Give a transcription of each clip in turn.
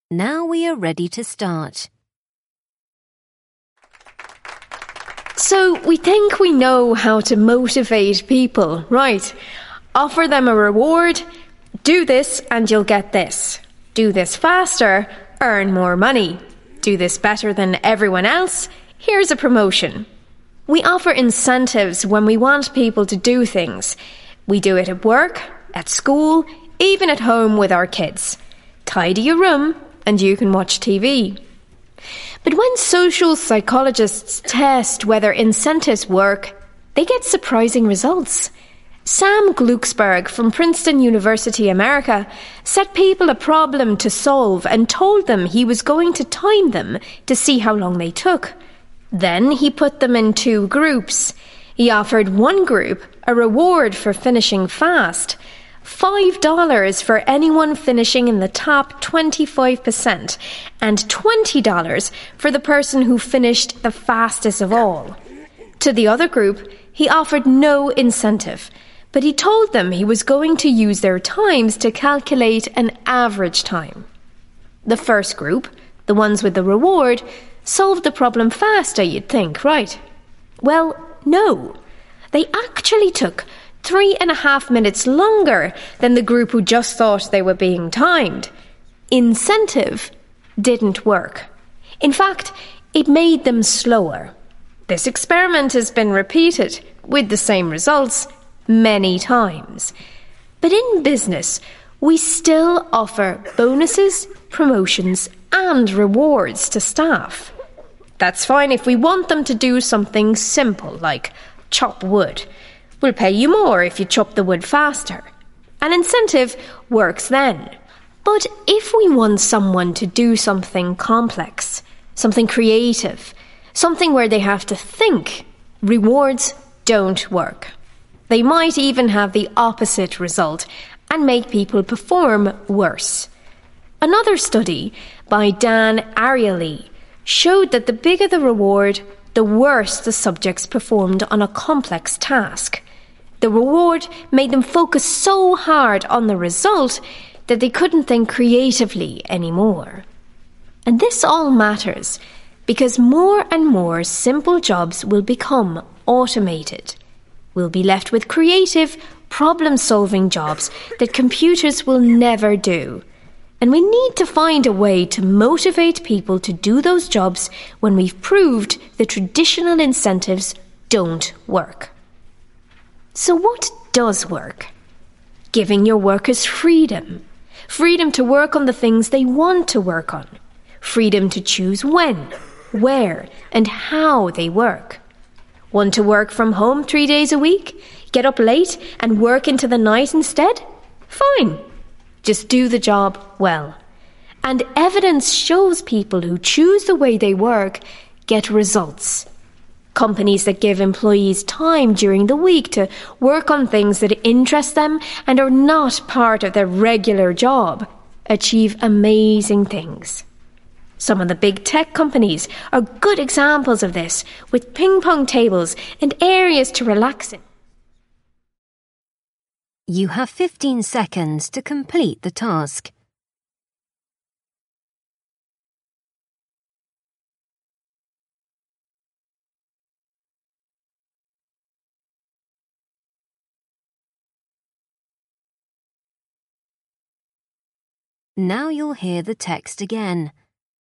Now we are ready to start. So we think we know how to motivate people, right? Offer them a reward. Do this and you'll get this. Do this faster, earn more money. Do this better than everyone else. Here's a promotion. We offer incentives when we want people to do things. We do it at work, at school, even at home with our kids. Tidy your room and you can watch TV. But when social psychologists test whether incentives work, they get surprising results. Sam Glucksberg from Princeton University, America, set people a problem to solve and told them he was going to time them to see how long they took. Then he put them in 2 groups. He offered one group a reward for finishing fast, $5 for anyone finishing in the top 25%, and $20 for the person who finished the fastest of all. To the other group, he offered no incentive, but he told them he was going to use their times to calculate an average time. The first group, the ones with the reward, solved the problem faster, you'd think, right? Well, no. They actually took 3.5 minutes longer than the group who just thought they were being timed. Incentive didn't work. In fact, it made them slower. This experiment has been repeated with the same results many times. But in business, we still offer bonuses, promotions, and rewards to staff. That's fine if we want them to do something simple like chop wood. We'll pay you more if you chop the wood faster. An incentive works then. But if we want someone to do something complex, something creative, something where they have to think, rewards don't work. They might even have the opposite result and make people perform worse. Another study by Dan Ariely showed that the bigger the reward, the worse the subjects performed on a complex task. The reward made them focus so hard on the result that they couldn't think creatively anymore. And this all matters because more and more simple jobs will become automated. We'll be left with creative, problem-solving jobs that computers will never do. And we need to find a way to motivate people to do those jobs when we've proved the traditional incentives don't work. So what does work? Giving your workers freedom. Freedom to work on the things they want to work on. Freedom to choose when, where, and how they work. Want to work from home 3 days a week? Get up late and work into the night instead? Fine. Just do the job well. And evidence shows people who choose the way they work get results. Companies that give employees time during the week to work on things that interest them and are not part of their regular job achieve amazing things. Some of the big tech companies are good examples of this, with ping-pong tables and areas to relax in. You have 15 seconds to complete the task. Now you'll hear the text again.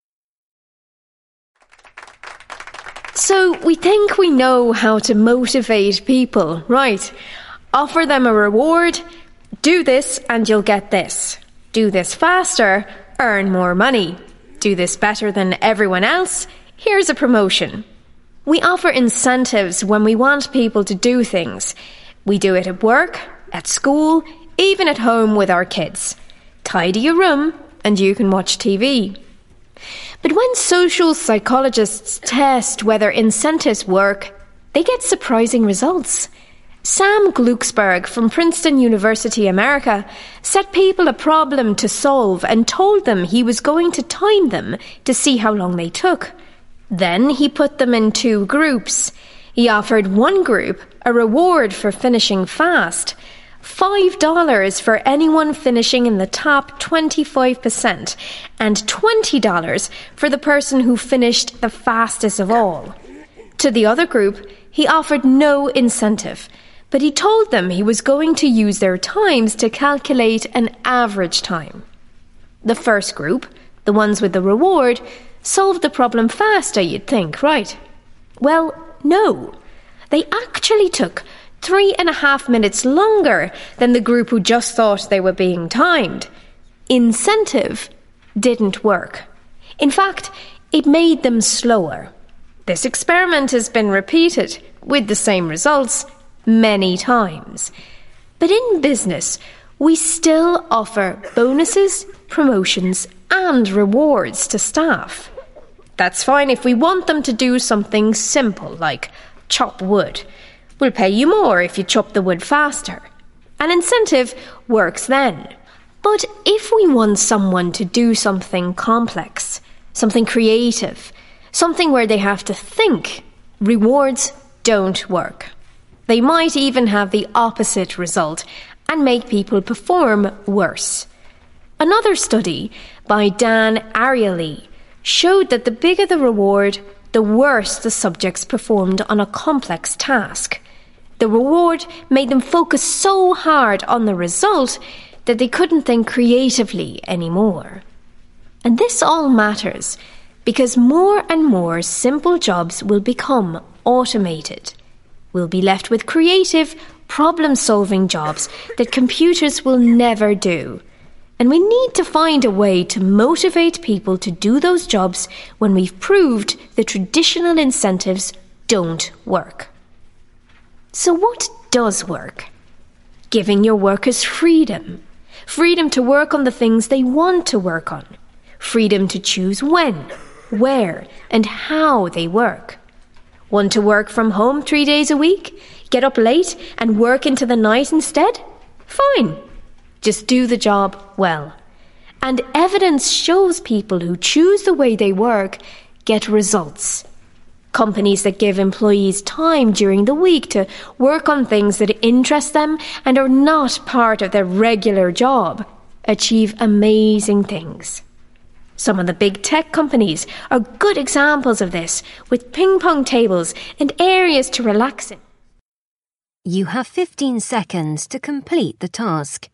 So we think we know how to motivate people, right? Offer them a reward. Do this and you'll get this. Do this faster, earn more money. Do this better than everyone else. Here's a promotion. We offer incentives when we want people to do things. We do it at work, at school, even at home with our kids. Tidy your room and you can watch TV. But when social psychologists test whether incentives work, they get surprising results. Sam Glucksberg from Princeton University, America, set people a problem to solve and told them he was going to time them to see how long they took. Then he put them in 2 groups. He offered one group a reward for finishing fast, $5 for anyone finishing in the top 25%, and $20 for the person who finished the fastest of all. To the other group, he offered no incentive, but he told them he was going to use their times to calculate an average time. The first group, the ones with the reward, solved the problem faster, you'd think, right? Well, no. They actually took 3.5 minutes longer than the group who just thought they were being timed. Incentive didn't work. In fact, it made them slower. This experiment has been repeated, with the same results, many times. But in business, we still offer bonuses, promotions, and rewards to staff. That's fine if we want them to do something simple like chop wood. We'll pay you more if you chop the wood faster. An incentive works then. But if we want someone to do something complex, something creative, something where they have to think, rewards don't work. They might even have the opposite result and make people perform worse. Another study by Dan Ariely showed that the bigger the reward, the worse the subjects performed on a complex task. The reward made them focus so hard on the result that they couldn't think creatively anymore. And this all matters because more and more simple jobs will become automated. We'll be left with creative, problem-solving jobs that computers will never do. And we need to find a way to motivate people to do those jobs when we've proved the traditional incentives don't work. So what does work? Giving your workers freedom. Freedom to work on the things they want to work on. Freedom to choose when, where, and how they work. Want to work from home 3 days a week? Get up late and work into the night instead? Fine. Just do the job well. And evidence shows people who choose the way they work get results. Companies that give employees time during the week to work on things that interest them and are not part of their regular job achieve amazing things. Some of the big tech companies are good examples of this, with ping-pong tables and areas to relax in. You have 15 seconds to complete the task.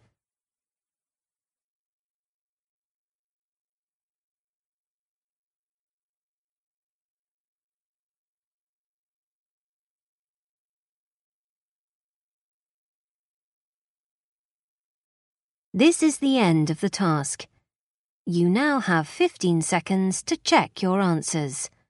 This is the end of the task. You now have 15 seconds to check your answers.